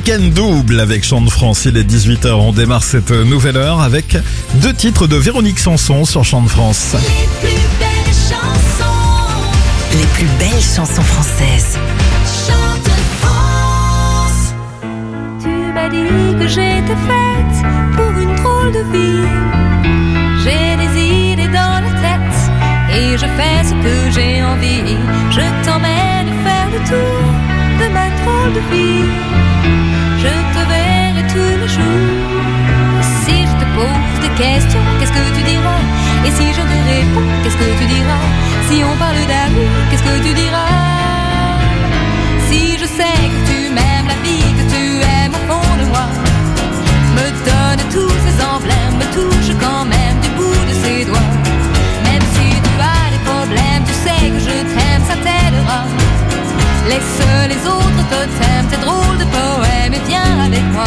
Week-end double avec Chant de France. Il est 18h, on démarre cette nouvelle heure avec 2 titres de Véronique Sanson sur Chant de France. Les plus belles chansons. Les plus belles chansons françaises. Chante France. Tu m'as dit que j'étais faite pour une drôle de vie. J'ai des idées dans la tête et je fais ce que j'ai envie. Je t'emmène faire le tour de ma drôle de vie. Je te verrai tous les jours. Si je te pose des questions, qu'est-ce que tu diras? Et si je te réponds, qu'est-ce que tu diras? Si on parle d'amour, qu'est-ce que tu diras? Si je sais que tu m'aimes, la vie que tu aimes au fond de moi, me donne tous ces emblèmes, me touche quand même du bout de ses doigts. Même si tu as des problèmes, tu sais que je t'aime, ça t'aidera. Laisse les autres totems, tes drôles de poèmes, et viens avec moi.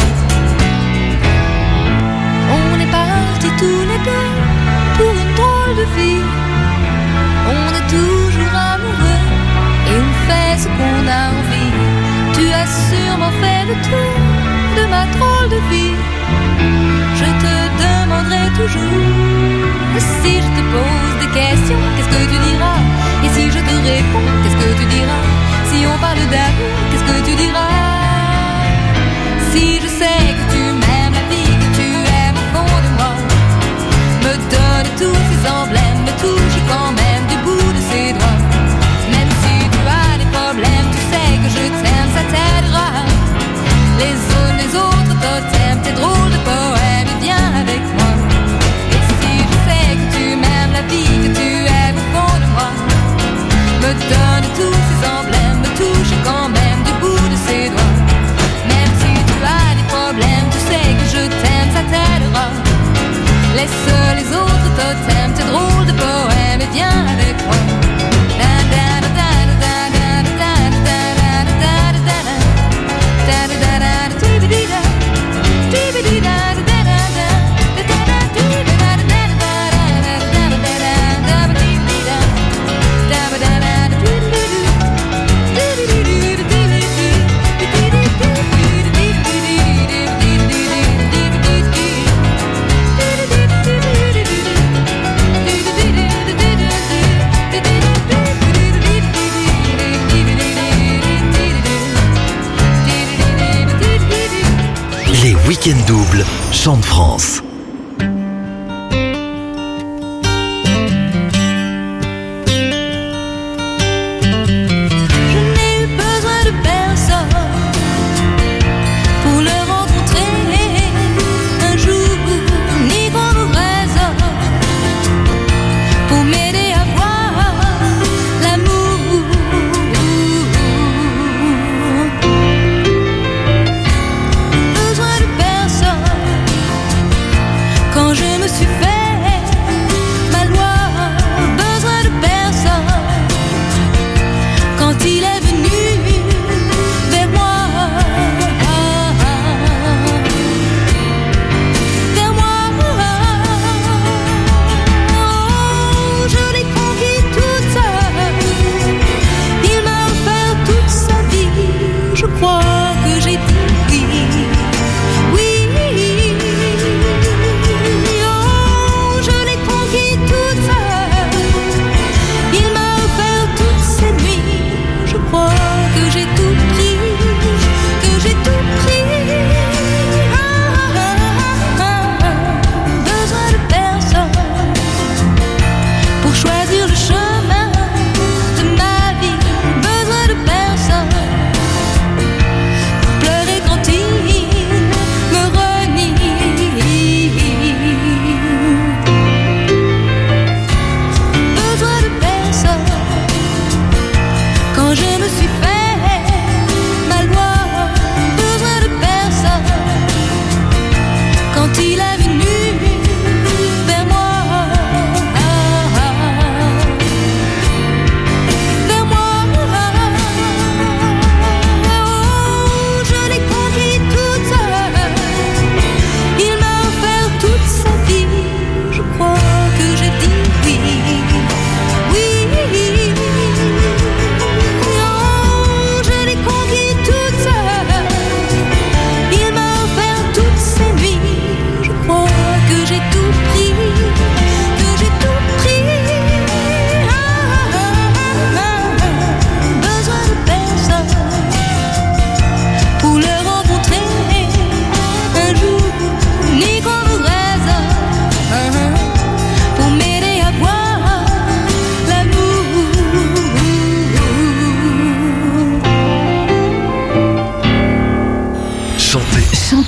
On est partis tous les deux pour une drôle de vie. On est toujours amoureux et on fait ce qu'on a envie. Tu as sûrement fait le tour de ma drôle de vie. Je te demanderai toujours. Si je te pose des questions, qu'est-ce que tu diras? Et si je te réponds, qu'est-ce que tu diras? Si on parle d'amour, qu'est-ce que tu diras? Si je sais que tu m'aimes, la vie que tu aimes au fond de moi, me donne tous ces emblèmes, me touche quand même du bout de ses doigts. Même si tu as des problèmes, tu sais que je t'aime, ça t'aidera. Les autres totems, tes drôles de poèmes, et viens avec moi. Et si je sais que tu m'aimes, la vie que tu aimes au fond de moi, me donne tous ces emblèmes, me touche quand même du bout de ses doigts. Même si tu as des problèmes, tu sais que je t'aime, ça t'aidera. Laisse les autres totems, tes drôles de poèmes, et viens avec moi. Week-end double, Chant de France.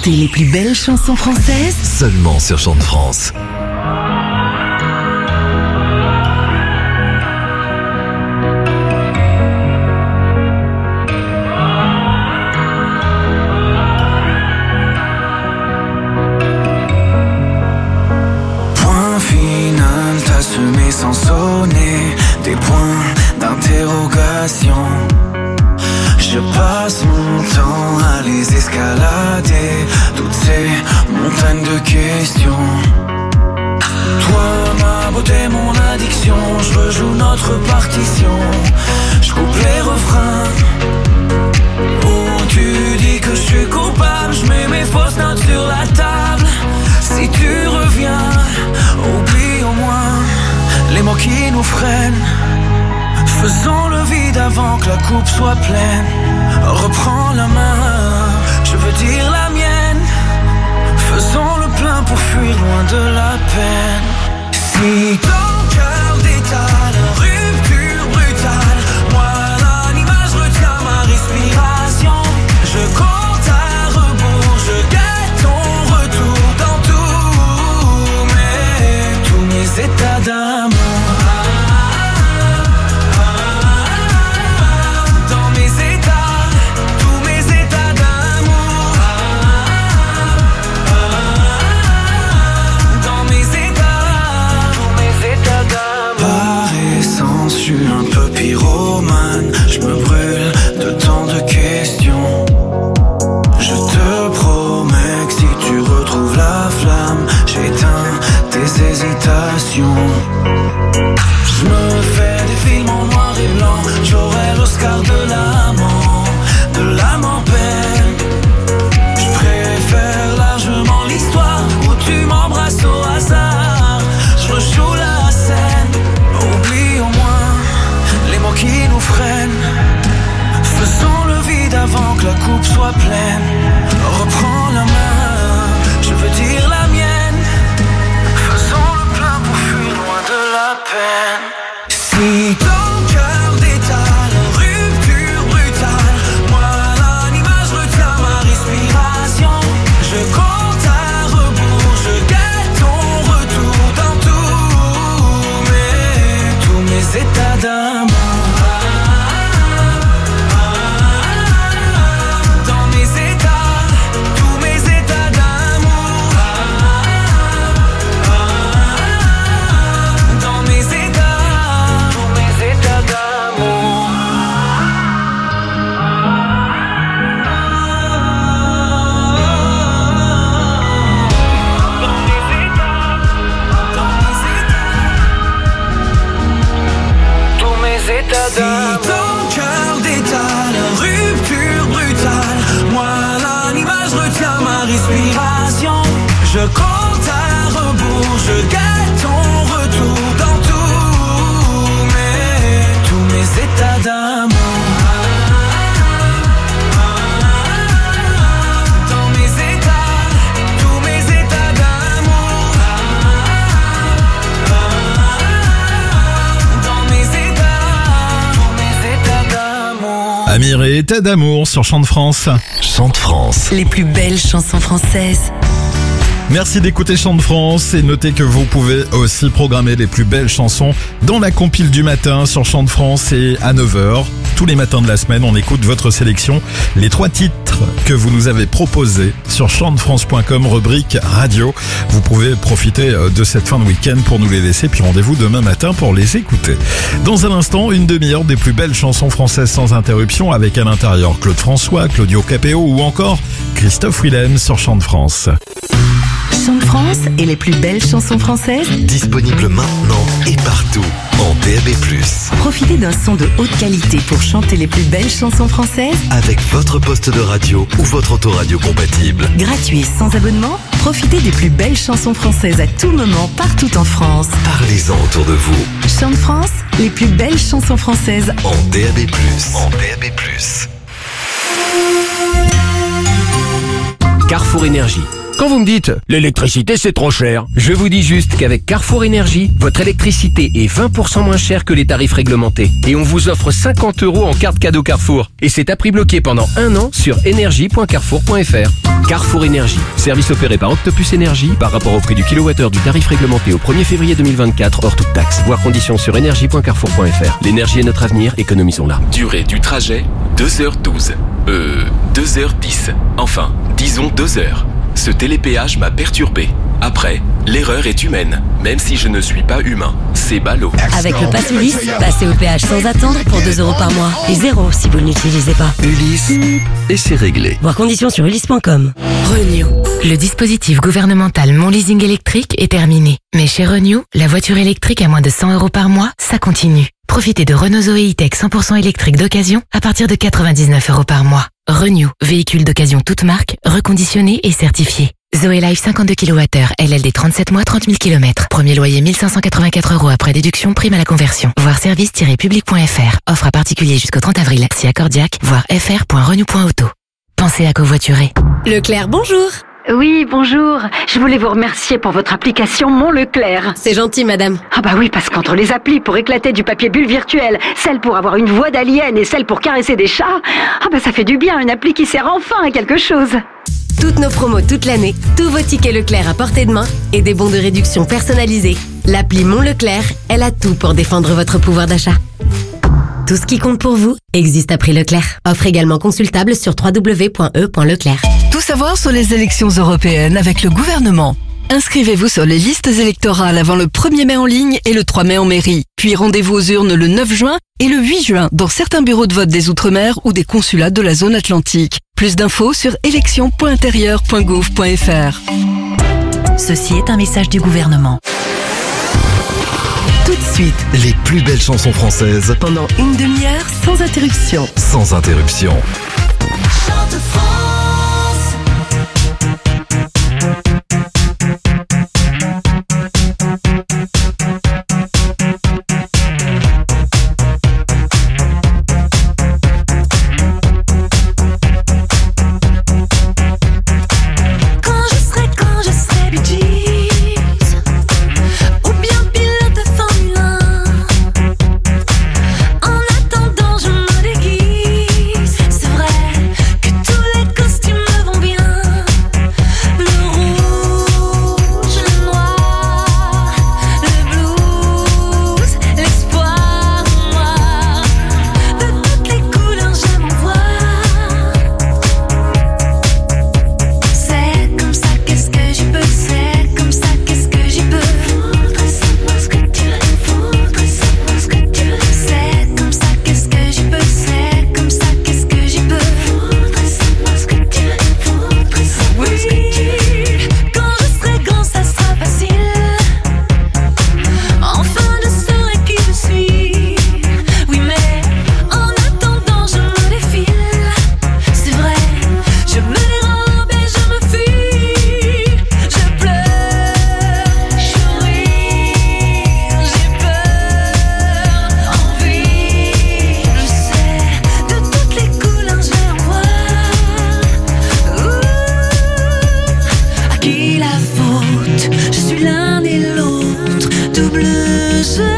Chantez les plus belles chansons françaises Seulement sur Chant de France. Point final, t'as semé sans sonner des points d'interrogation. Je passe mon temps à les escalader, toutes ces montagnes de questions. Toi, ma beauté, mon addiction, je rejoue notre partition. Je coupe les refrains où tu dis que je suis coupable. Je mets mes fausses notes sur la table. Si tu reviens, oublie au moins les mots qui nous freinent. Faisons le vide avant que la coupe soit pleine. Reprends la main, je veux dire la mienne. Faisons le plein pour fuir loin de la peine. Si ton cœur détale, rupture brutale, moi l'animal, je retiens ma respiration. Je compte à rebours, je guette ton retour dans tous mes états d'amour. Je suis un peu pyromane, je me brûle de tant de questions. Je te promets que si tu retrouves la flamme, j'éteins tes hésitations. Je me fais des films en noir et blanc, j'aurai l'Oscar de l'âme en peine. Je préfère largement l'histoire où tu m'embrasses au hasard. Je rejoue la scène, oublie au moins les mots qui nous freinent. Faisons le vide avant que la coupe soit pleine. Reprends la main, je veux dire la mienne. Faisons le plein pour fuir loin de la peine. Si ton cœur détale, rupture brutale, moi l'animal, je retiens ma respiration. Je compte à rebours, je guette ton retour dans tous mes états d'amour. Si ton cœur détale, rupture brutale, moi l'animal, je retiens ma respiration. Je compte à rebours, je guette ton retour dans tous mes états d'amour. Amir et État d'amour sur Chant de France. Chant de France. Les plus belles chansons françaises. Merci d'écouter Chant de France et notez que vous pouvez aussi programmer les plus belles chansons dans la compile du matin sur Chant de France et à 9h. Tous les matins de la semaine, on écoute votre sélection. Les 3 titres que vous nous avez proposés sur chantdefrance.com, rubrique radio. Vous pouvez profiter de cette fin de week-end pour nous les laisser, puis rendez-vous demain matin pour les écouter. Dans un instant, une demi-heure des plus belles chansons françaises sans interruption avec à l'intérieur Claude François, Claudio Capéo ou encore Christophe Willem sur Chant de France. Chant de France et les plus belles chansons françaises. Disponible maintenant et partout en DAB+. Profitez d'un son de haute qualité pour chanter les plus belles chansons françaises. Avec votre poste de radio ou votre autoradio compatible. Gratuit et sans abonnement, profitez des plus belles chansons françaises à tout moment, partout en France. Parlez-en autour de vous. Chant de France, les plus belles chansons françaises. En DAB+. En DAB+. Carrefour Énergie. Quand vous me dites « l'électricité c'est trop cher », je vous dis juste qu'avec Carrefour Énergie, votre électricité est 20% moins chère que les tarifs réglementés. Et on vous offre 50 € en carte cadeau Carrefour. Et c'est à prix bloqué pendant 1 an sur énergie.carrefour.fr. Carrefour Énergie, service opéré par Octopus Énergie par rapport au prix du kilowattheure du tarif réglementé au 1er février 2024 hors toute taxe. Voir conditions sur énergie.carrefour.fr. L'énergie est notre avenir, économisons-la. Durée du trajet, 2h12. 2h10. Enfin, disons 2 heures. Ce télépéage m'a perturbé. Après, l'erreur est humaine, même si je ne suis pas humain. C'est ballot. Avec le Pass Ulysse, passez au péage sans attendre pour 2 € par mois. Et 0 si vous ne l'utilisez pas. Ulysse, et c'est réglé. Voir conditions sur ulysse.com. Renew. Le dispositif gouvernemental Mon Leasing électrique est terminé. Mais chez Renew, la voiture électrique à moins de 100 € par mois, ça continue. Profitez de Renault Zoé E-Tech 100% électrique d'occasion à partir de 99 € par mois. Renew, véhicule d'occasion toute marque, reconditionné et certifié. Zoé Life 52 kWh, LLD 37 mois, 30 000 km. Premier loyer 1584 € après déduction, prime à la conversion. Voir service-public.fr. Offre à particulier jusqu'au 30 avril. Si accordiaque, voir fr.renew.auto. Pensez à covoiturer. Leclerc, bonjour. Oui, bonjour. Je voulais vous remercier pour votre application Mon Leclerc. C'est gentil, madame. Ah bah oui, parce qu'entre les applis pour éclater du papier bulle virtuel, celle pour avoir une voix d'alien et celle pour caresser des chats, ah bah ça fait du bien, une appli qui sert enfin à quelque chose. Toutes nos promos toute l'année, tous vos tickets Leclerc à portée de main et des bons de réduction personnalisés. L'appli Mon Leclerc, elle a tout pour défendre votre pouvoir d'achat. Tout ce qui compte pour vous existe à prix Leclerc. Offre également consultable sur www.e.leclerc. Tout savoir sur les élections européennes avec le gouvernement. Inscrivez-vous sur les listes électorales avant le 1er mai en ligne et le 3 mai en mairie. Puis rendez-vous aux urnes le 9 juin et le 8 juin dans certains bureaux de vote des Outre-mer ou des consulats de la zone atlantique. Plus d'infos sur élections.intérieur.gouv.fr. Ceci est un message du gouvernement. Tout de suite, Les plus belles chansons françaises pendant une demi-heure sans interruption. sans interruption. Chante France. Quand je serai Bee Gees, ou bien pilote de Formule 1. En attendant, je me déguise. C'est vrai que tous les costumes me vont bien. Le rouge, le noir, le blues, l'espoir noir. De toutes les couleurs, j'aime en voir. C'est comme ça, qu'est-ce que j'y peux? C'est comme ça, qu'est-ce que j'y peux? Faudrait savoir ce que tu veux. Faudrait savoir ce que tu veux. C'est comme ça, qu'est-ce que j'y peux? C'est comme ça, qu'est-ce que j'y peux? Faudrait savoir ce que tu veux. Faudrait savoir ce que tu veux. Quand je serai grand, ça sera facile. Enfin, je saurai qui je suis. Oui, mais en attendant, je me défile. C'est vrai, je me dérobe et je me fuis. Je pleure, je ris, j'ai peur, envie. Je sais, de toutes les couleurs, je vais en voir. À qui la faute? Je suis l'un et l'autre, double jeu.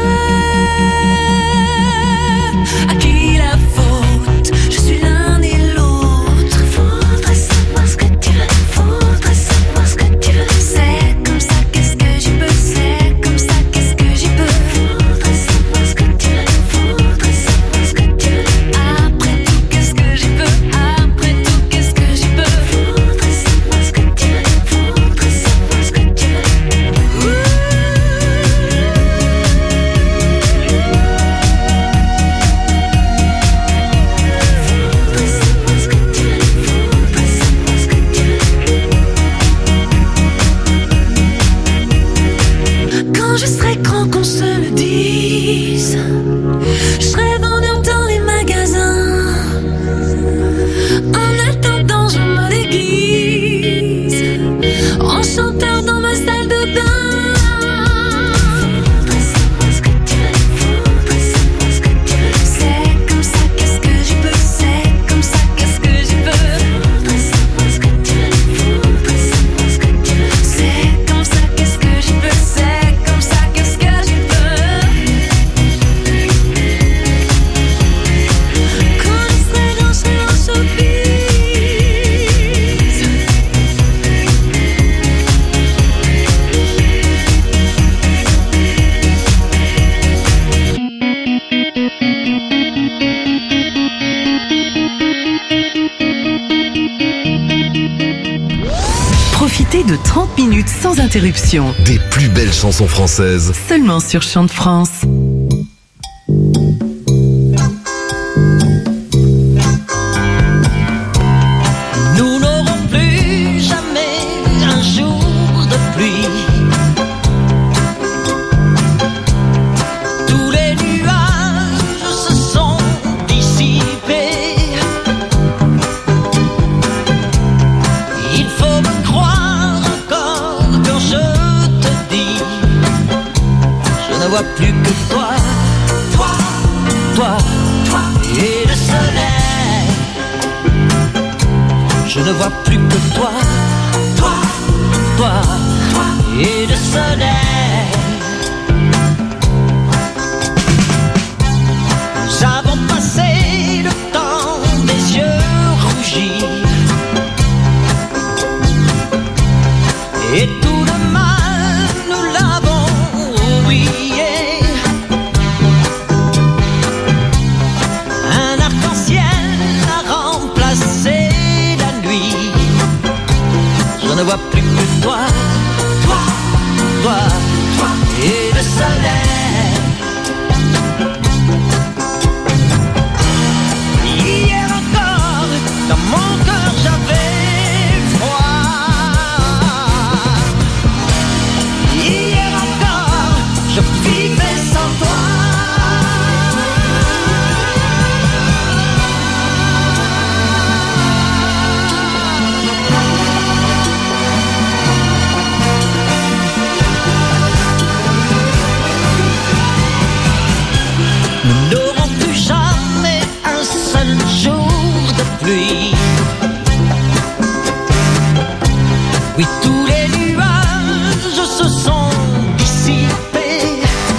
À qui la faute? Je suis l'un et l'autre. Faudrait savoir ce que tu veux. Faudrait savoir ce que tu veux. C'est comme ça, qu'est-ce que j'y peux? C'est comme ça, qu'est-ce que j'y peux? Faudrait savoir ce que tu veux. Faudrait savoir ce que tu veux. Après tout, qu'est-ce que j'y peux? Après tout, qu'est-ce que j'y peux? Faudrait savoir ce que tu veux. Faudrait savoir ce que tu veux. Quand je serai grand, qu'on se le dise, je serai vendeur dans les magasins. En attendant, je me déguise en chanteur dans ma salle de bain. Faudrait savoir ce que tu veux. Faudrait savoir ce que tu veux. C'est comme ça, qu'est-ce que j'y peux? C'est comme ça, qu'est-ce que j'y peux? Faudrait savoir ce que tu veux. Faudrait savoir ce que tu veux. plus de 30 minutes sans interruption. Des plus belles chansons françaises. Seulement sur Chant de France. Nous n'aurons plus jamais un jour de pluie. Tous les nuages se sont dissipés. Il faut me croire encore quand je te dis, je ne vois plus que toi, toi, toi, toi et le soleil. Je ne vois plus que toi, toi, toi, toi et le soleil. Nous avons passé le temps des yeux rougis et tout le mal nous l'avons oublié. Un arc-en-ciel a remplacé la nuit. Je ne vois plus que toi, toi, toi, toi et le soleil. Hier encore, dans mon cœur j'avais froid. Hier encore, je vivais sans toi. Nous n'aurons plus jamais un seul jour de pluie. Oui, tous les nuages se sont dissipés.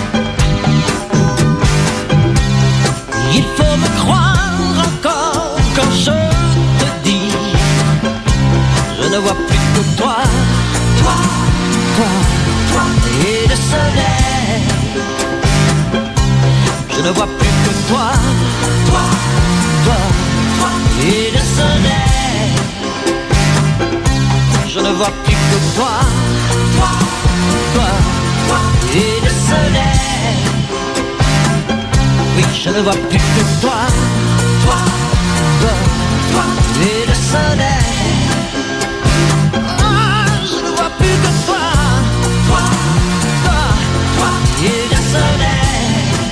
Il faut me croire encore quand je te dis, je ne vois plus que toi, toi, toi, toi et le soleil. Je ne vois plus que toi, toi, toi, toi et le soleil. Je ne vois plus que toi, toi, toi, toi et le soleil. Oui, je ne vois plus que toi, toi, toi, toi et le soleil. Ah, je ne vois plus que toi, toi, toi, toi et le soleil.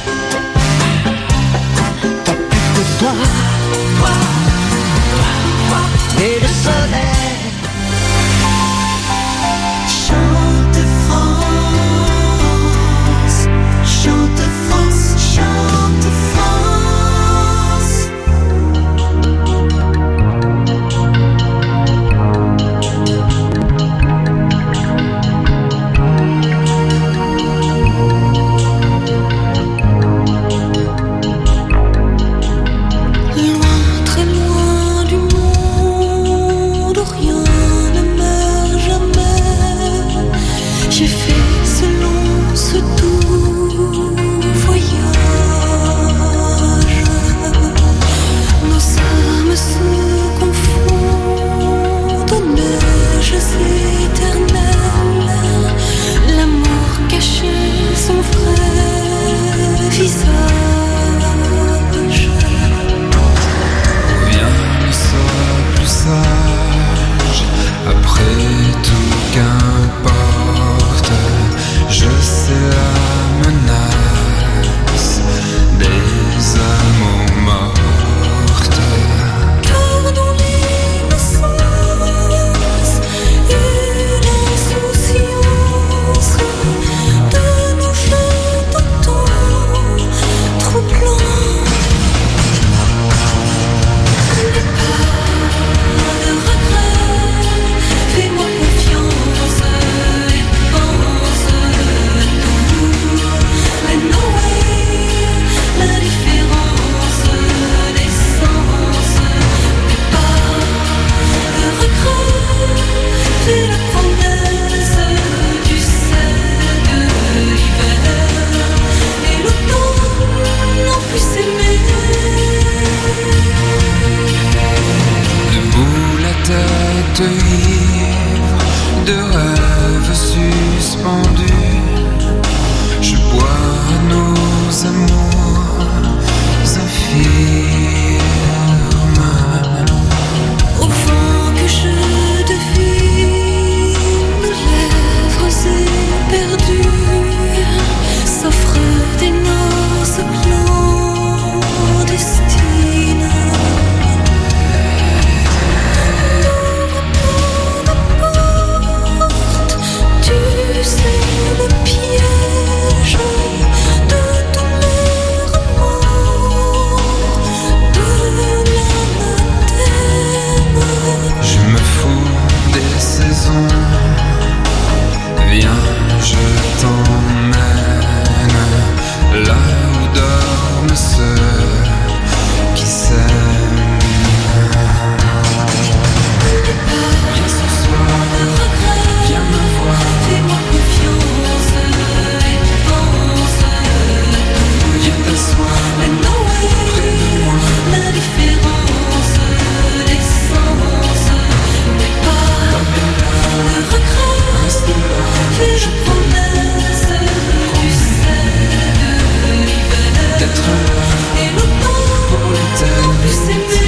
Pas plus que toi, toi, toi, toi et le soleil. Chante France, chante France, chante France. rêves suspendus, je bois nos amours infirmes. Au fond que je devine, nos lèvres éperdues s'offrent des noces clandestines. Tu sais le piège de tous mes remords, de l'anathème. Je me fous des saisons, viens, je t'emmène là où dorment ceux qui s'aiment. Viens ce soir, viens me voir, Fais-moi confiance et pense. viens t'asseoir Mais non, près de moi. la différence des sens n'est pas le regret. Reste là, Fais je promesse, tu sais de l'hiver d'être là et le temps pour l'éternité. plus s'aimer.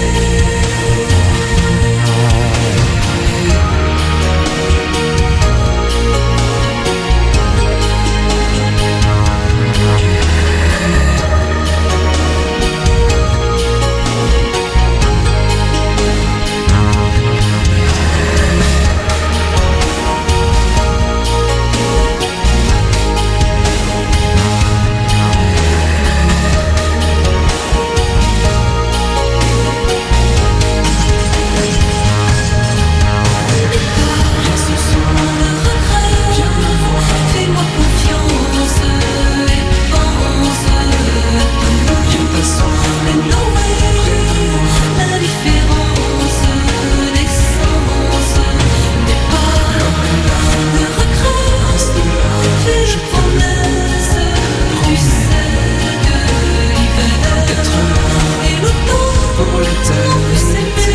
Viens ce soir, viens me voir, Fais-moi confiance et pense. viens t'asseoir Mais non, la différence des sens n'est pas le regret. reste là. Fais je promesse, tu sais de l'hiver D'être là et le temps pour plus l'éternité. s'aimer.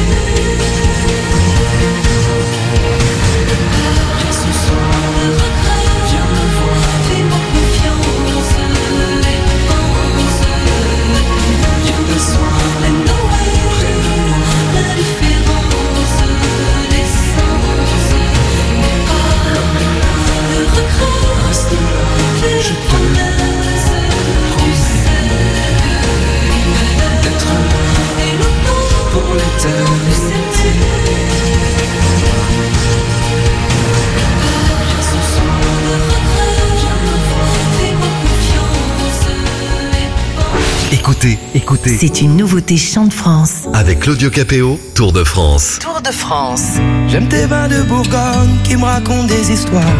Viens ce soir, viens me voir, Fais-moi confiance et pense. viens t'asseoir Mais non, près de moi. la différence des sens n'est pas le regret. Reste là, Fais je je te promesse, tu sais de l'hiver d'être là et le temps pour plus l'éternité. s'aimer. Viens ce soir, viens me voir. Fais-moi confiance et pense. Écoutez, C'est une nouveauté Chant de France. avec Claudio Capéo, Tour de France. Tour de France. J'aime tes vins de Bourgogne qui me racontent des histoires.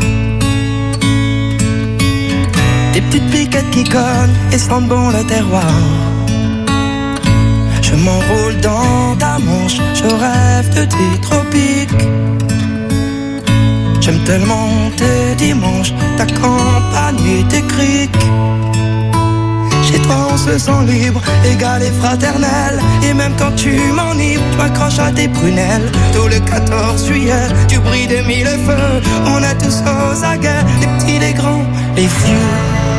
Tes petites piquettes qui cognent et sentent bon le terroir. Je m'enroule dans ta manche, je rêve de tes tropiques. J'aime tellement tes dimanches, ta campagne et tes criques. Chez toi on se sent libre, égal et fraternel. Et même quand tu m'enivres, tu m'accroches à tes prunelles. Tout le 14 juillet, tu brilles des mille feux. On est tous aux aguets, les petits, les grands, les vieux.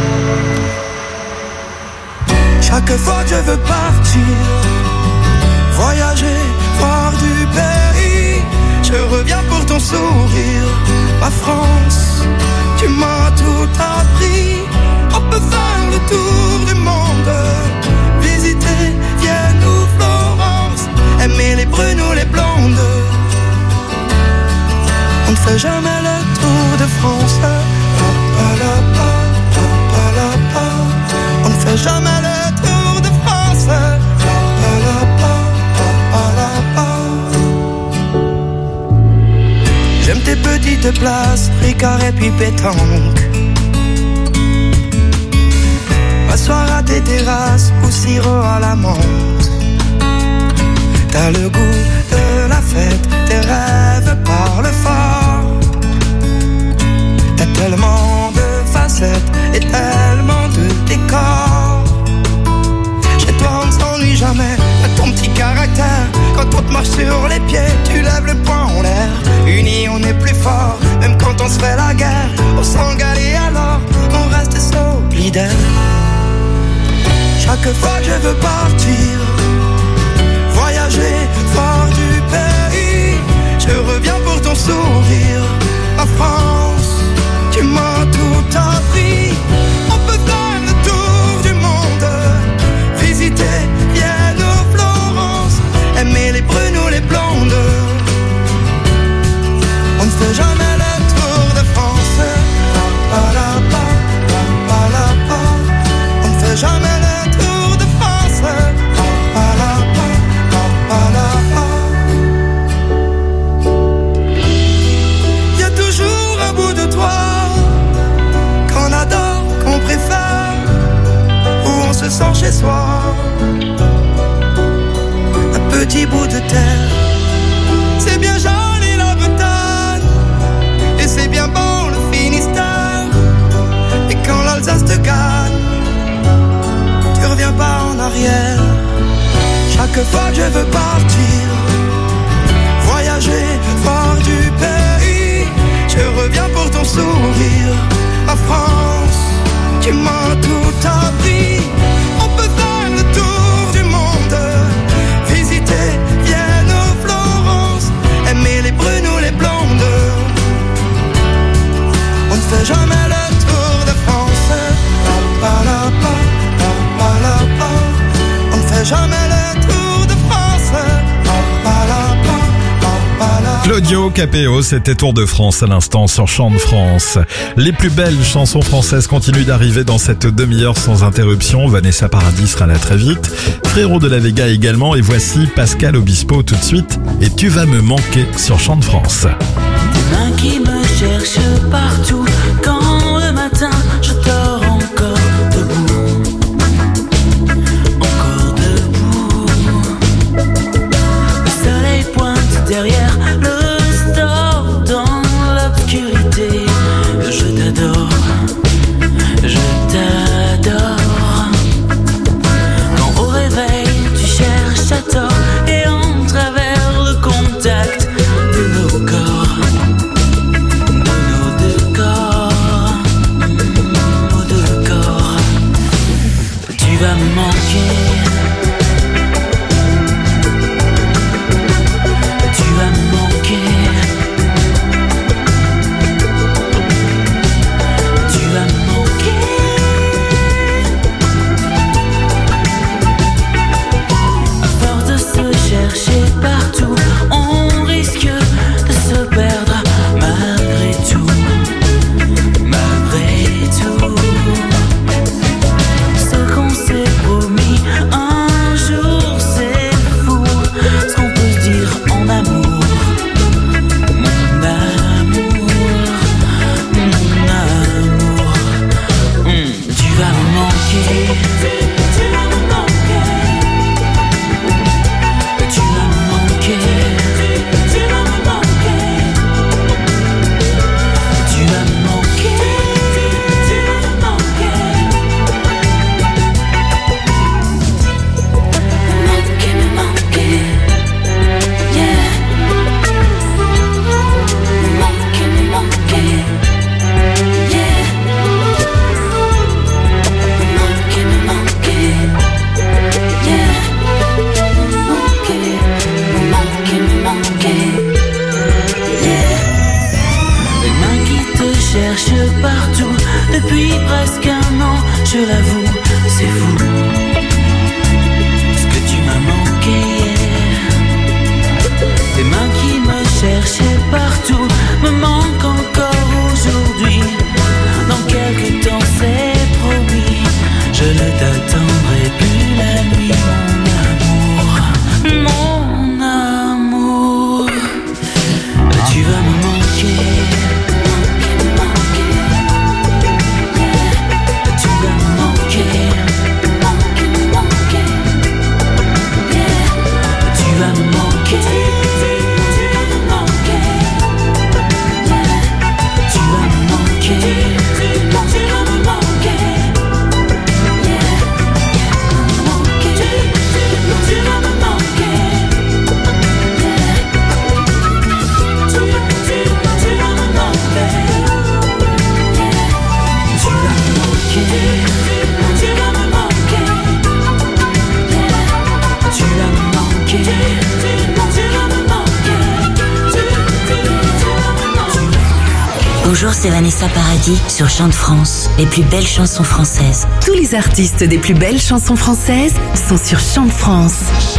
Chaque fois que je veux partir, voyager, voir du pays, je reviens pour ton sourire. Ma France, tu m'as tout appris. On peut faire le tour du monde, visiter Vienne ou Florence, aimer les brunes ou les blondes. On ne fait jamais le tour de France. On ne fait jamais le tour de France. J'aime tes petites places, Ricard et puis pétanque. M'asseoir à tes terrasses ou sirop à la menthe. T'as le goût de la fête, tes rêves parlent fort. T'as tellement de facettes et tellement de décors. Chez toi on ne s'ennuie jamais, t'as ton petit caractère. Quand on te marche sur les pieds, tu lèves le poing en l'air. Unis on est plus fort, fidèle. Chaque fois que je veux partir, voyager, voir du pays, je reviens pour ton sourire. Ma France, tu m'as tout appris. On peut faire le tour du monde, visiter Vienne ou Florence, aimer les brunes ou les blondes. On ne fait jamais le tour de France. On ne fait jamais le tour de France. Il y a toujours un bout de toi qu'on adore, qu'on préfère, où on se sent chez soi. Un petit bout de terre, c'est bien joli la Bretagne, et c'est bien bon le Finistère. Et quand l'Alsace te gagne, tu reviens pas en arrière. Chaque fois que je veux partir, voyager, voir du pays, je reviens pour ton sourire. Ma France, tu m'as tout appris. On peut faire le tour du monde, visiter Vienne ou Florence, aimer les brunes ou les blondes. On ne fait jamais le tour de France. On ne fait jamais le tour de France. Claudio Capéo, c'était Tour de France à l'instant sur Chant de France. Les plus belles chansons françaises continuent d'arriver dans cette demi-heure sans interruption. Vanessa Paradis sera là très vite. Frérot de la Vega également. Et voici Pascal Obispo tout de suite. Et tu vas me manquer sur Chant de France. Des mains qui me cherchent partout. Quand le matin je dors encore debout. Encore debout. Le soleil pointe derrière le store dans l'obscurité. Je t'adore, je t'adore. Quand au réveil tu cherches à tort et en travers le contact de nos corps, de nos deux corps, nos deux corps. Tu vas me manquer. Tu vas me manquer. Tu vas me manquer. À force de se chercher partout, on risque de se perdre malgré tout. Malgré tout. Ce qu'on s'est promis un jour, c'est fou. Ce qu'on peut se dire en amour. Mon amour, mon amour. Tu vas me manquer. Tu vas me manquer. Tu vas me manquer. Tu vas me manquer. Tu vas me manquer. Tu vas me manquer. Manquer, me manquer. Yeah. Manquer, me manquer. Yeah. Manquer, me manquer. Yeah. Manquer, me manquer. Yeah. Les mains qui te cherchent partout depuis presque un an, je l'avoue, c'est fou. Ce que tu m'as manqué hier. Tes mains qui me cherchaient partout me manquent encore aujourd'hui. Dans quelques temps c'est promis, je ne t'attendrai plus la nuit, mon amour. Mon amour. Tu vas me manquer. Tu vas me manquer. Tu vas me manquer. Bonjour, c'est Vanessa Paradis sur Chant de France, les plus belles chansons françaises. Tous les artistes des plus belles chansons françaises sont sur Chant de France.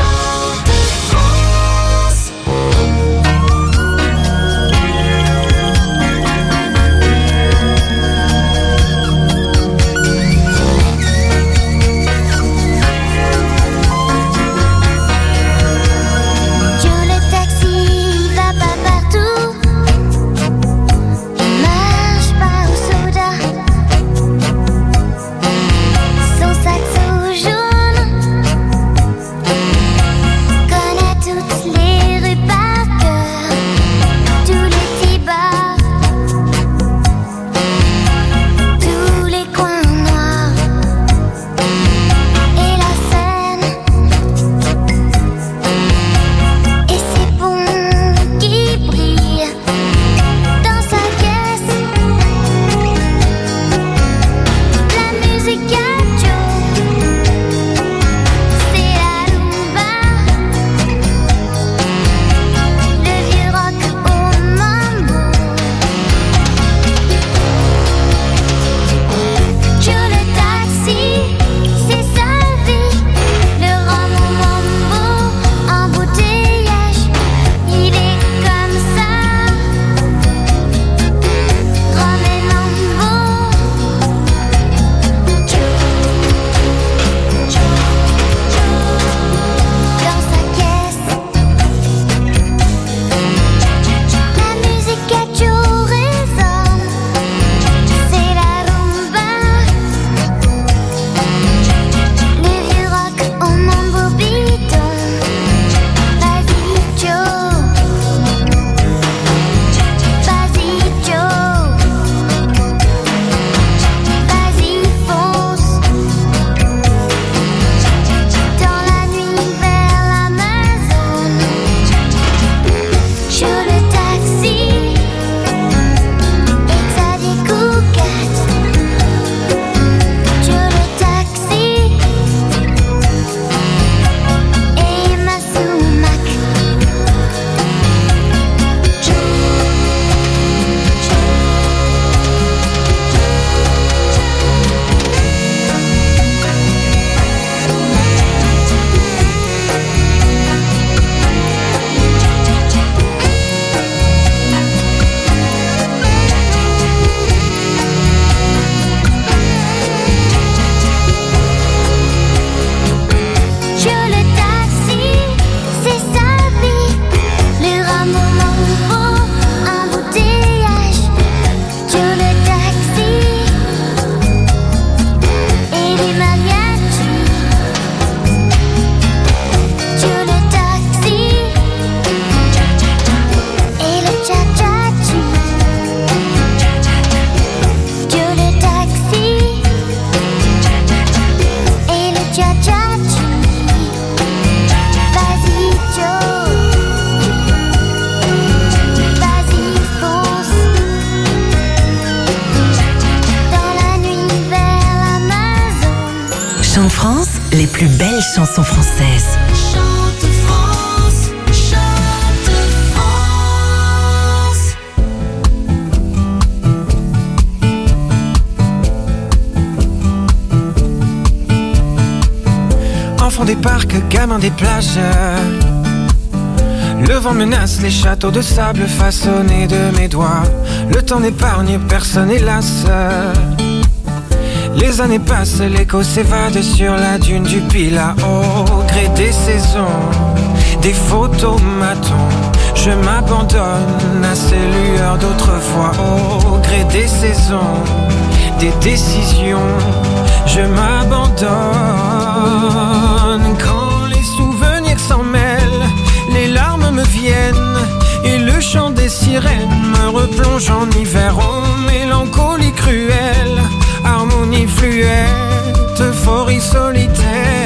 Chant de France, les plus belles chansons françaises. Chante France, chante France. Enfant des parcs, gamin des plages. Le vent menace les châteaux de sable façonnés de mes doigts. Le temps n'épargne personne, hélas. Les années passent, l'écho s'évade sur la dune du Pilat. Au gré des saisons, des photomatons, je m'abandonne à ces lueurs d'autrefois. Au gré des saisons, des décisions, je m'abandonne. Quand les souvenirs s'en mêlent, les larmes me viennent et le chant des sirènes me replonge en hiver. Oh, mélancolie cruelle, harmonie fluette, euphorie solitaire.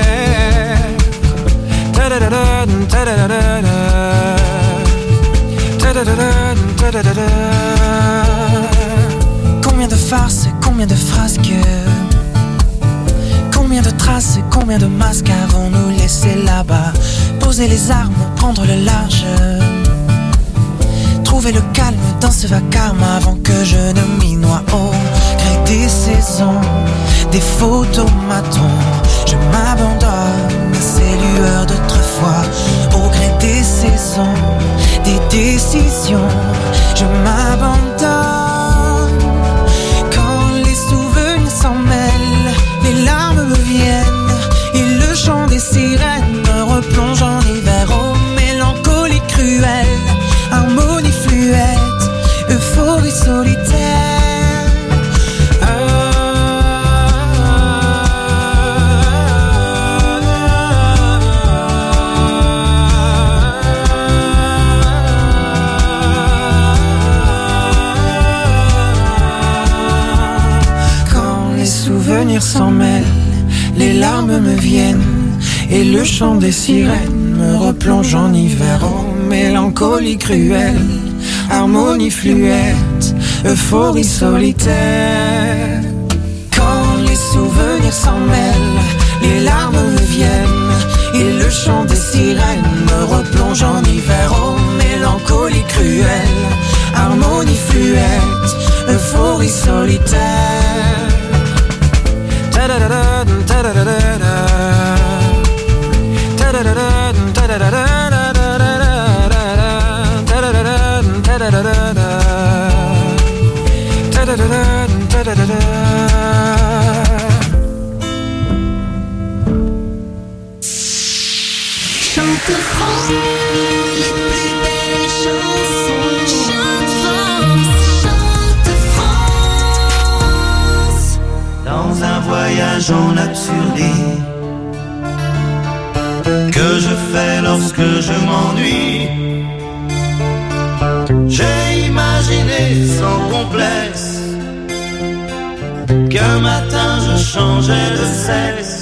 Combien de farces, combien de frasques, combien de traces, combien de masques avons-nous laissé là-bas? Poser les armes, prendre le large, trouver le calme dans ce vacarme avant que je ne m'y noie au gré des saisons, des photomatons. Je m'abandonne à ces lueurs d'autrefois au gré des saisons, des décisions. Je m'abandonne quand les souvenirs s'en mêlent, les larmes me viennent et le chant des sirènes me replonge en hiver. Oh, mélancolie cruelle, harmonie fluette, euphorie solitaire. Quand les souvenirs s'en mêlent, les larmes me viennent et le chant des sirènes me replonge en hiver. Oh, mélancolie cruelle, harmonie fluette, euphorie solitaire. Quand les souvenirs s'en mêlent, les larmes me viennent et le chant des sirènes me replonge en hiver. Oh, mélancolie cruelle, harmonie fluette, euphorie solitaire. Chante France, les plus belles chansons. Chante France. Dans un voyage en absurdie que je fais lorsque je m'ennuie, j'ai imaginé sans complexe qu'un matin je changeais de sexe,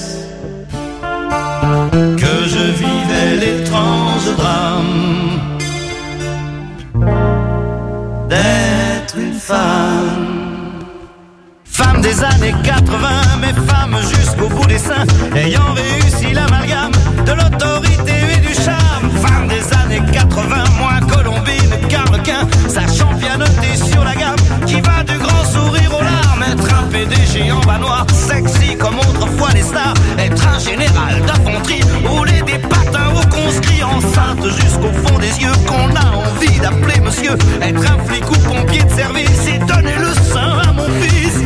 que je vivais l'étrange drame d'être une femme. Femme des années 80, mais femme jusqu'au bout des seins, ayant réussi l'amalgame de l'autorité et du charme. Femme des années 80, moins Colombine qu'Arlequin, sachant pianoter sur la gamme, qui va du grand sourire aux larmes. Être un PDG en bas noir, sexy comme autrefois les stars. Être un général d'infanterie, rouler des patins aux conscrits, enceinte jusqu'au fond des yeux, qu'on a envie d'appeler monsieur. Être un flic ou pompier de service et donner le sein à mon fils.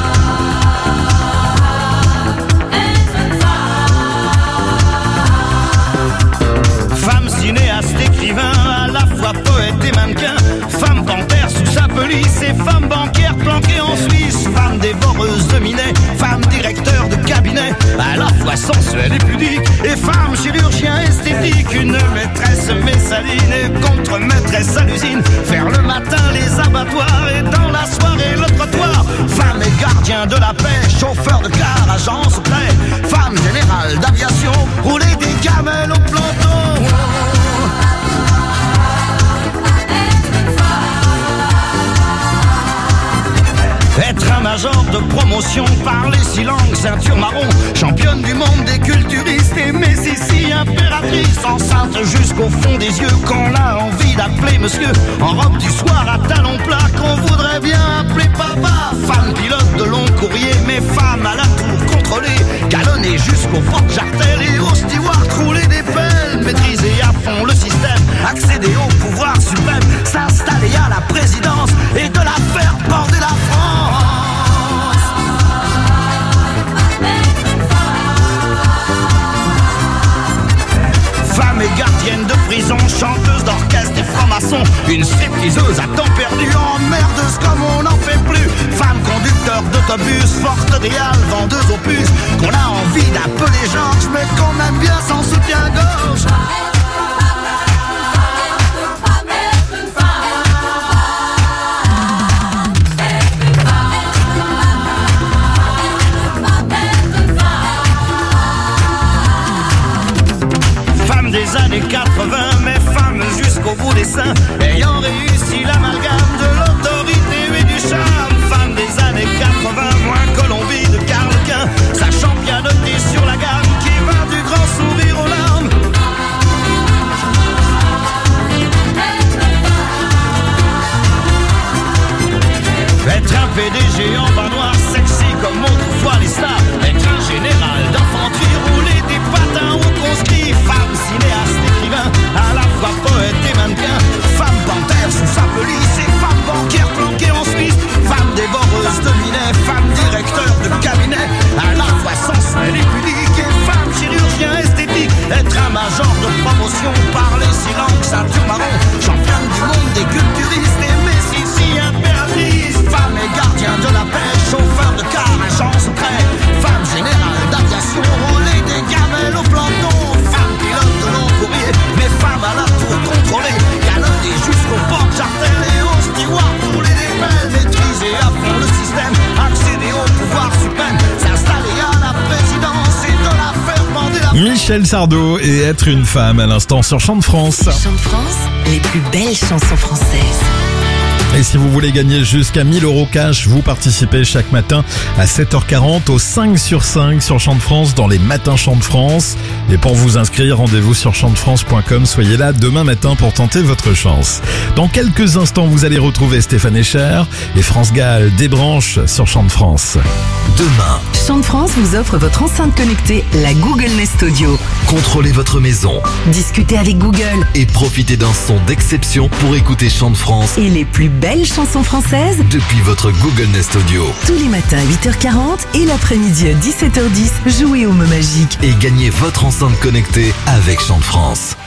Femme cinéaste, écrivain, à la fois poète et mannequin. Femme panthère sous sa police et femme banquière planquée en Suisse. Femme dévoreuse de minet, femme directeur de cabinet, à la fois sensuelle et pudique. Et femme chirurgien esthétique, une maîtresse messaline et contre-maîtresse à l'usine. Faire le matin les abattoirs et dans la soirée le trottoir. Femme et gardien de la paix, chauffeur de car, agent secret. Femme générale d'aviation, rouler des camels au planton. Être un major de promotion, parler 6 langues, ceinture marron, championne du monde des culturistes et Messissi, impératrice, enceinte jusqu'au fond des yeux, qu'on a envie d'appeler monsieur, en robe du soir à talons plats, qu'on voudrait bien appeler papa. Femme pilote de long courrier, mais femme à la tour contrôlée, galonnée jusqu'au porte-jartel et au steward rouler des pelles, maîtriser à fond le système, accéder au pouvoir suprême, s'installer à la présidence et de la faire border la France. Femme et gardienne de prison, chanteuse d'orchestre et franc-maçon, une stripteaseuse à temps perdu, emmerdeuse comme on n'en fait plus. Femme conducteur d'autobus, forte idéale, vendeuse aux puces, qu'on a envie d'appeler Georges, mais qu'on aime bien sans soutien-gorge. Des années 80, mais femme jusqu'au bout des seins, ayant réussi l'amalgame de l'autorité et du charme. Femme des années 80, moins Colombie de Car PDG en bas noir, sexy comme autrefois les stars. Être un général d'infanterie, rouler des patins ou conscrits. Femme cinéaste, écrivain, à la fois poète et mannequin. Femme panthère sous sa police et femme banquière planquée en Suisse. Femme dévoreuse de minet, femme directeur de cabinet. À la fois sensuelle et pudique et femme chirurgien esthétique. Être un major de promotion, parler si langue, ceinture marron. Championne du monde des culturistes et Messi impératrice. Femme et gardien de la paix, chauffeur de car, agent secret. Femme générale d'aviation, rouler des gamelles au planton. Femme pilote de long courrier, mais femme à la tour contrôlée. Galonner jusqu'au porte-jartel et au steward, rouler des pelles. Maîtriser à fond le système, accéder au pouvoir suprême. S'installer à la présidence et de la faire bander la... Michel Sardou et Être une femme à l'instant sur Chant de France. Chant de France, les plus belles chansons françaises. Et si vous voulez gagner jusqu'à 1000 € cash, vous participez chaque matin à 7h40 au 5 sur 5 sur Chant de France dans les matins Chant de France. Et pour vous inscrire, rendez-vous sur chantdefrance.com. Soyez là demain matin pour tenter votre chance. Dans quelques instants, vous allez retrouver Stéphane Echer et France Gall des branches sur Chant de France. Demain, Chant de France vous offre votre enceinte connectée, la Google Nest Audio. contrôlez votre maison Discutez avec Google et profitez d'un son d'exception pour écouter Chant de France et les plus belles chansons françaises depuis votre Google Nest Audio. tous les matins à 8h40 et l'après-midi à 17h10. Jouez au mot magique. Et gagnez votre enceinte connectée avec Chant de France.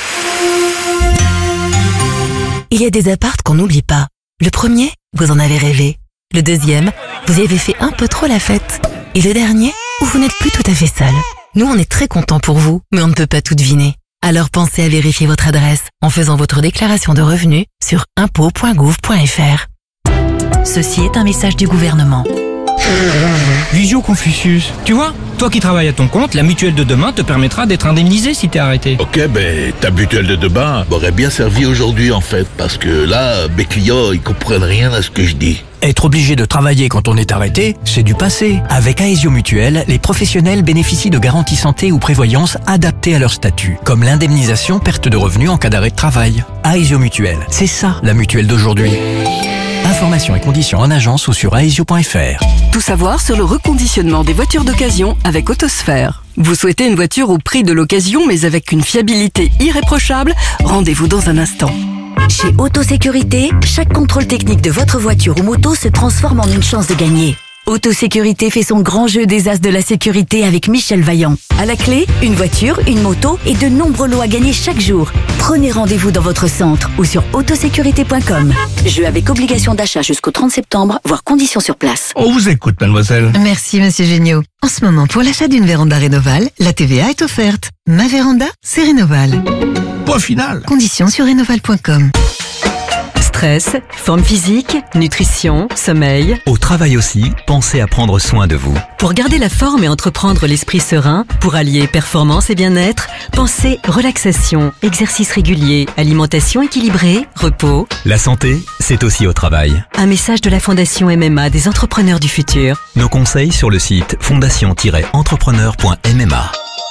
Il y a des apparts qu'on n'oublie pas. Le premier, vous en avez rêvé. Le deuxième, vous y avez fait un peu trop la fête. Et le dernier, où vous n'êtes plus tout à fait seul. Nous, on est très contents pour vous, mais on ne peut pas tout deviner. Alors pensez à vérifier votre adresse en faisant votre déclaration de revenus sur impôts.gouv.fr. Ceci est un message du gouvernement. Visio Confucius, tu vois, toi qui travailles à ton compte, la mutuelle de demain te permettra d'être indemnisé si t'es arrêté. Ok, ben ta mutuelle de demain m'aurait bien servi aujourd'hui en fait, parce que là, mes clients, ils comprennent rien à ce que je dis. Être obligé de travailler quand on est arrêté, c'est du passé. Avec Aesio Mutuelle, les professionnels bénéficient de garanties santé ou prévoyance adaptées à leur statut, comme l'indemnisation perte de revenus en cas d'arrêt de travail. Aesio Mutuelle, c'est ça la mutuelle d'aujourd'hui. Informations et conditions en agence ou sur aesio.fr. Tout savoir sur le reconditionnement des voitures d'occasion avec Autosphère. Vous souhaitez une voiture au prix de l'occasion mais avec une fiabilité irréprochable? Rendez-vous dans un instant. Chez Autosécurité, chaque contrôle technique de votre voiture ou moto se transforme en une chance de gagner. Autosécurité fait son grand jeu des as de la sécurité avec Michel Vaillant. À la clé, une voiture, une moto et de nombreux lots à gagner chaque jour. Prenez rendez-vous dans votre centre ou sur autosécurité.com. Jeu avec obligation d'achat jusqu'au 30 septembre, voire conditions sur place. On vous écoute, mademoiselle. Merci, monsieur Géniaud. En ce moment, pour l'achat d'une véranda Rénoval, la TVA est offerte. Ma véranda, c'est Rénoval. Point final. Conditions sur rénoval.com. Stress, forme physique, nutrition, sommeil. Au travail aussi, pensez à prendre soin de vous. Pour garder la forme et entreprendre l'esprit serein, pour allier performance et bien-être, pensez relaxation, exercice régulier, alimentation équilibrée, repos. La santé, c'est aussi au travail. Un message de la Fondation MMA des entrepreneurs du futur. Nos conseils sur le site fondation-entrepreneur.mma.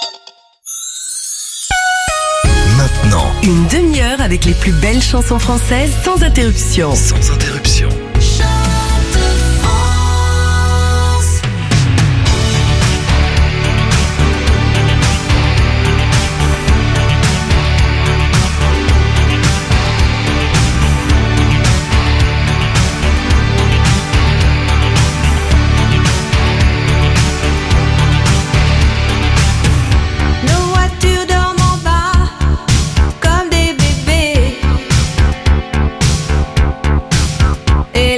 Maintenant, Une demi-heure avec les plus belles chansons françaises sans interruption. sans interruption. Nos voitures dorment en bas comme des bébés. Et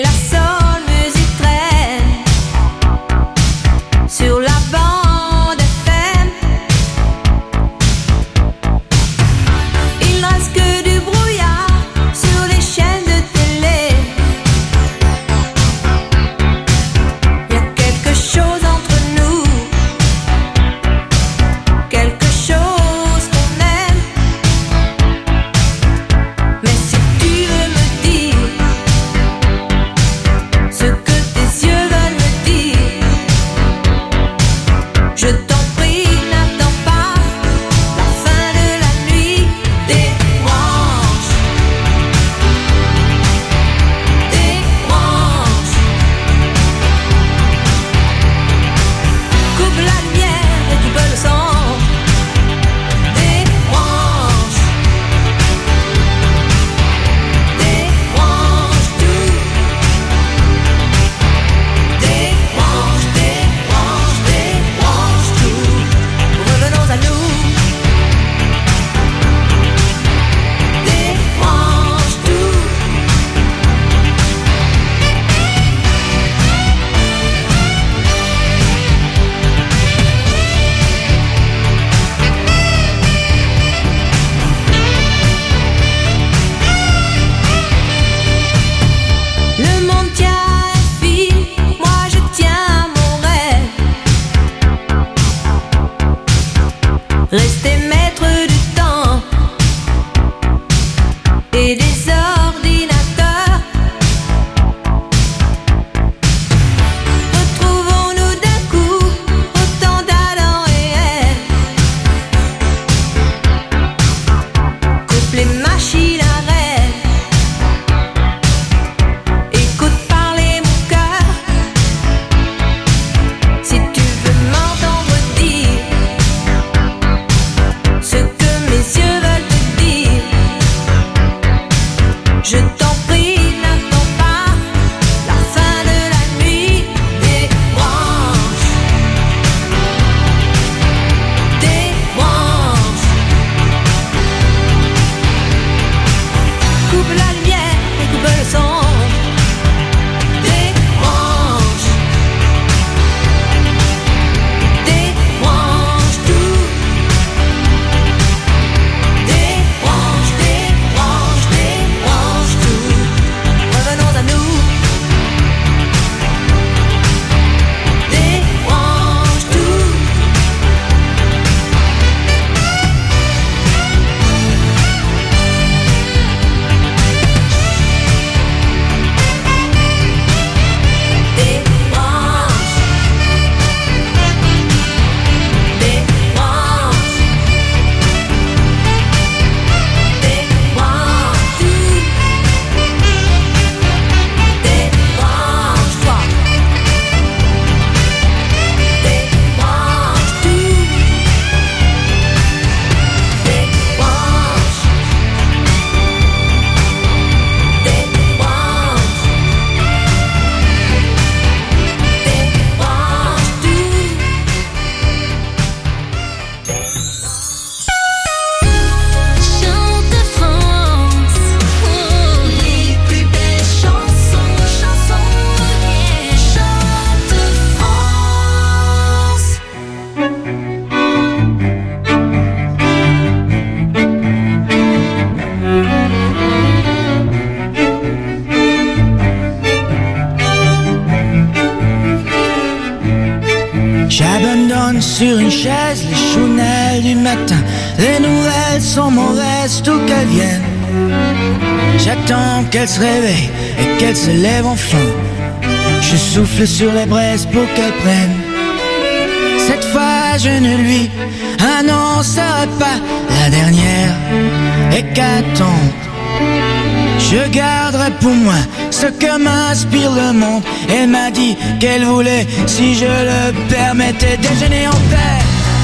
J'abandonne sur une chaise les chounelles du matin. Les nouvelles sont mauvaises, tout qu'elles viennent. J'attends qu'elle se réveille et qu'elle se lève enfin. Je souffle sur les braises pour qu'elle prenne. Cette fois je ne lui annoncerai pas la dernière hécatombe. Je garderai pour moi ce que m'inspire le monde. Elle m'a dit qu'elle voulait, si je le permettais, déjeuner en paix.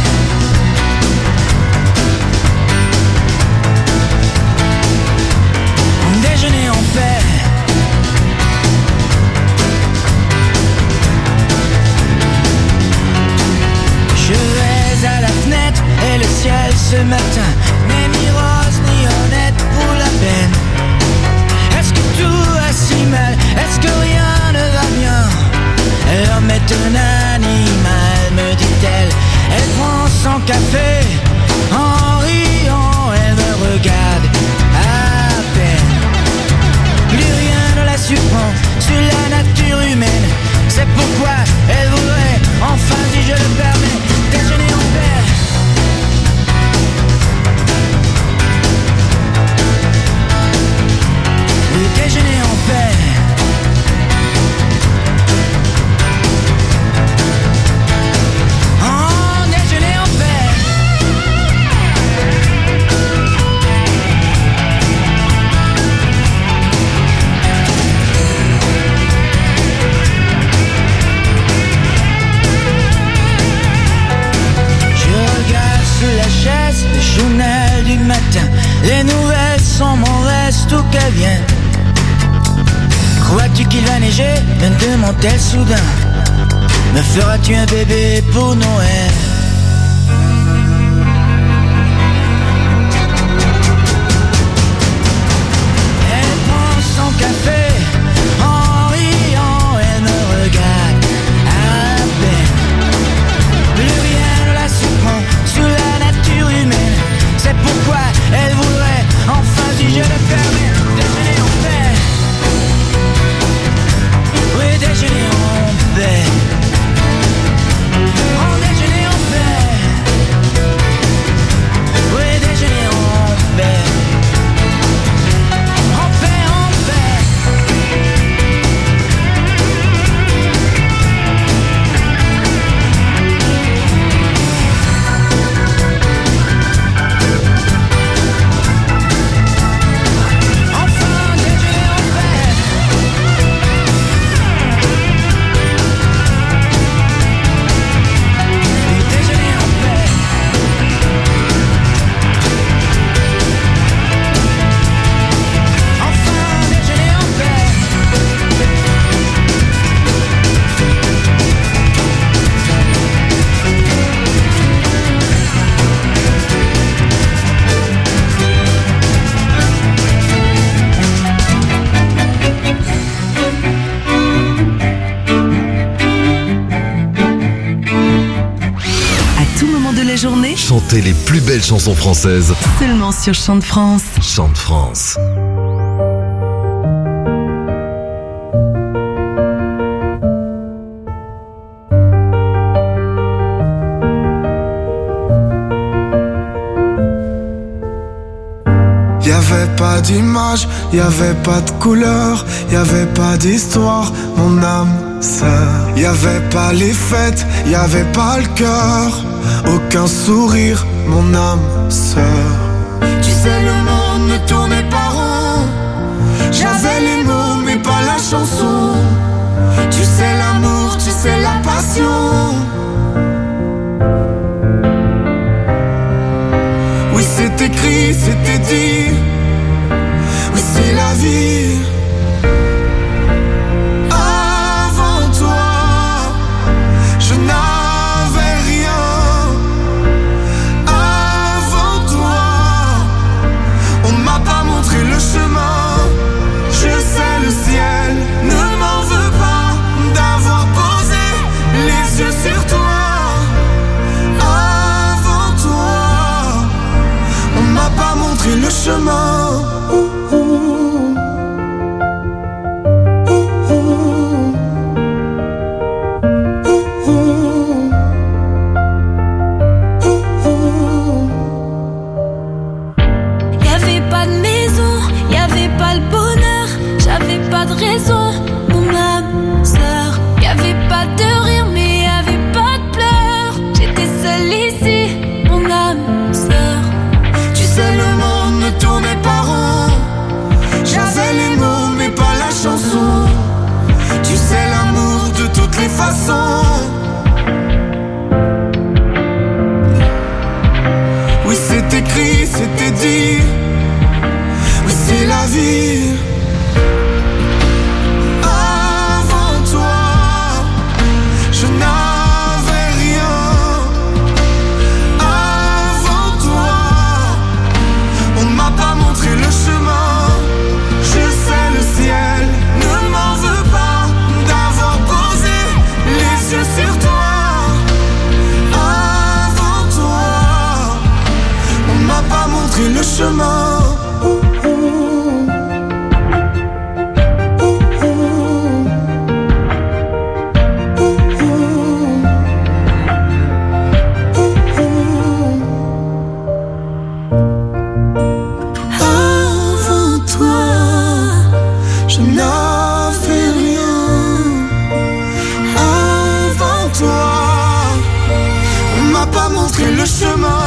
Déjeuner en paix. Je vais à la fenêtre et le ciel ce matin n'est ni rose ni honnête pour la peine. Est-ce que tout va si mal? Est-ce que rien ne va bien? L'homme est un animal, me dit-elle. Elle prend son café en riant, elle me regarde à peine. Plus rien ne la surprend sur la nature humaine. C'est pourquoi elle voudrait, enfin si je le permets, déjeuner en paix. Le déjeuner en paix. En déjeuner en paix. Je regarde sous la chaise le journal du matin. Les nouvelles sont mauvaises, tout qu'elles viennent. Crois-tu qu'il va neiger? Me demande-t-elle soudain. Me feras-tu un bébé pour Noël? Elle prend son café en riant, elle me regarde à peine. Plus rien ne la surprend sur la nature humaine. C'est pourquoi elle voudrait, enfin si je le permets, déjeuner en paix. Oui, déjeuner en paix. En déjeuner en paix. Oui, déjeuner en paix. En paix, en paix. Enfin, déjeuner en paix. Déjeuner en paix. Enfin, déjeuner en paix. À tout moment de la journée, Chantez les plus belles chansons françaises. seulement sur Chant de France. Chant de France. Y'avait pas d'image, y'avait pas de couleur, y'avait pas d'histoire, mon âme sœur. Y'avait pas les fêtes, y'avait pas le cœur, aucun sourire, mon âme sœur. Tu sais le monde ne tournait pas rond. J'avais les mots mais pas la chanson. Tu sais l'amour, tu sais la passion. Oui c'est écrit, c'était dit. Oui c'est la vie. Avant toi, je n'avais rien. Avant toi, on m'a pas montré le chemin. Je sais le ciel ne m'en veut pas d'avoir posé les yeux sur toi. Avant toi, on m'a pas montré le chemin. façon. Oui, c'est écrit, c'était dit. Oui, c'est la vie. Avant toi, je n'avais rien. Avant toi, on ne m'a pas montré le chemin. Je sais, le ciel ne m'en veut pas d'avoir posé les yeux sur toi. Avant toi, on ne m'a pas montré le chemin. Le chemin.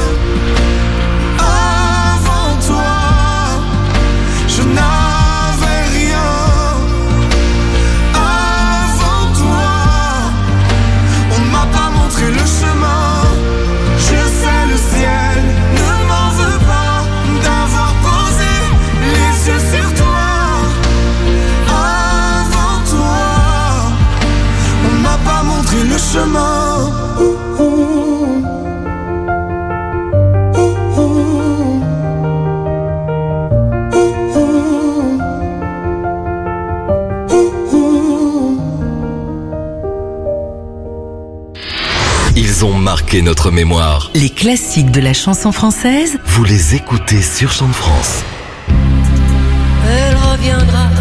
Avant toi, je n'avais rien. Avant toi, on ne m'a pas montré le chemin. Je sais, le ciel ne m'en veut pas d'avoir posé les yeux sur toi. Avant toi, on ne m'a pas montré le chemin. Ils ont marqué notre mémoire. Les classiques de la chanson française, Vous les écoutez sur Chant de France. Elle reviendra.